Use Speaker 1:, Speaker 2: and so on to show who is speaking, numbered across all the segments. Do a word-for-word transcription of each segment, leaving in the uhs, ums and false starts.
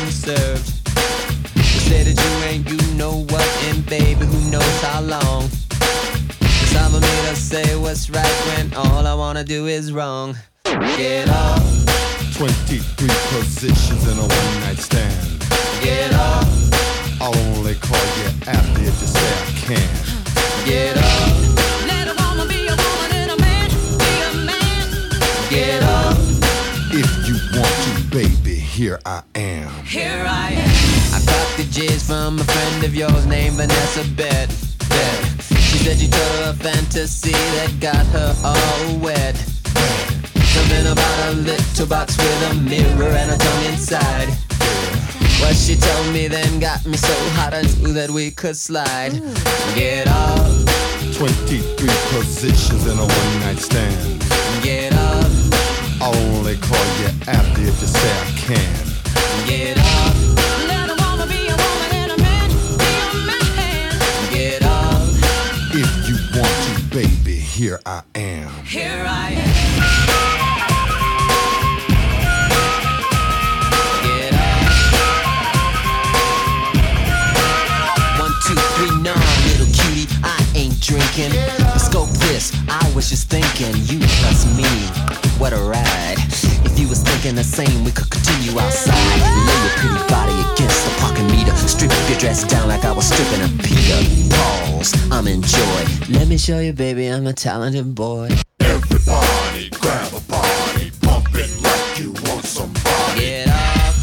Speaker 1: getting served. You say that you ain't, you know what, and baby, who knows how long. Cause I'm made to say what's right when all I wanna do is wrong. Get up.
Speaker 2: twenty-three positions in a one-night stand.
Speaker 1: Get up.
Speaker 2: I'll only call you after if you say I can.
Speaker 1: Get up.
Speaker 3: Let a woman be a woman and a man be a man.
Speaker 1: Get up.
Speaker 2: If you want to, baby, here I am.
Speaker 3: Here I am.
Speaker 1: I got the jizz from a friend of yours named Vanessa Bet. Bet. She said you told her a fantasy that got her all wet. Something about a little box with a mirror and a tongue inside. What she told me then got me so hot I knew that we could slide. Get up.
Speaker 2: twenty-three positions in a one-night stand.
Speaker 1: Get up.
Speaker 2: I'll only call you after if you say I can.
Speaker 1: Get up.
Speaker 3: Let a woman be a woman and a man be a man.
Speaker 1: Get up.
Speaker 2: If you want to, baby, here I am.
Speaker 3: Here I am.
Speaker 1: Get up. One, two, three, nine, little cutie, I ain't drinking. Scope this, I was just thinking, you plus me, what a ride. If you was thinking the same, we could continue outside. Lay your pretty body against the parking meter. Strip your dress down like I was stripping a Peter. Pause, I'm in joy. Let me show you, baby, I'm a talented boy.
Speaker 2: Everybody grab a body, pump it like you want somebody.
Speaker 1: Get up.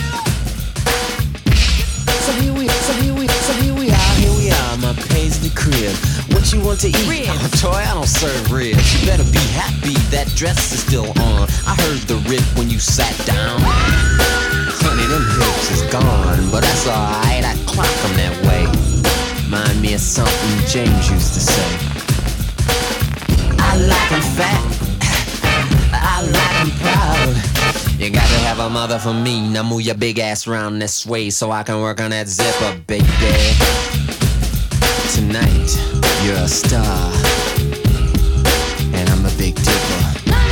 Speaker 1: So here we, so here we, so here we are, here we are, my paisley crib. What you want to eat?
Speaker 3: Ribs.
Speaker 1: Oh, toy, I don't serve ribs. You better be happy that dress is still on. I heard the rip when you sat down. Honey, them hips is gone, but that's alright, I clock them that way. Mind me of something James used to say. I like them fat, I like them proud. You got to have a mother for me. Now move your big ass round this way so I can work on that zipper, baby. Tonight, you're a star, and I'm a big dipper.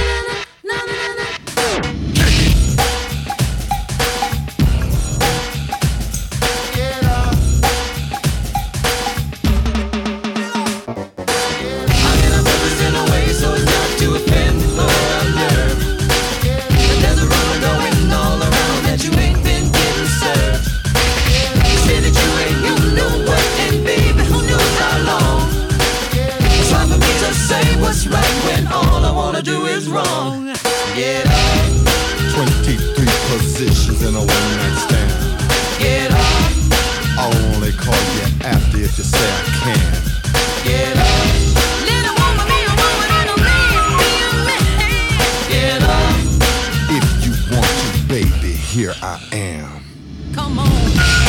Speaker 1: I'm gonna put this in a way so as not to offend or unnerve. But there's a rumor going all around that you ain't been getting served. You say that you ain't, you know what, and baby, who knows how long. It's hard for me to say what's right when all I wanna do is wrong. Get up.
Speaker 2: twenty-three positions in a one-night stand.
Speaker 1: Get up.
Speaker 2: I'll only call you after if you say I can.
Speaker 1: Get up.
Speaker 3: Let a woman be a woman and a man be a man.
Speaker 1: Get up.
Speaker 2: If you want to, baby, here I am.
Speaker 3: Come on.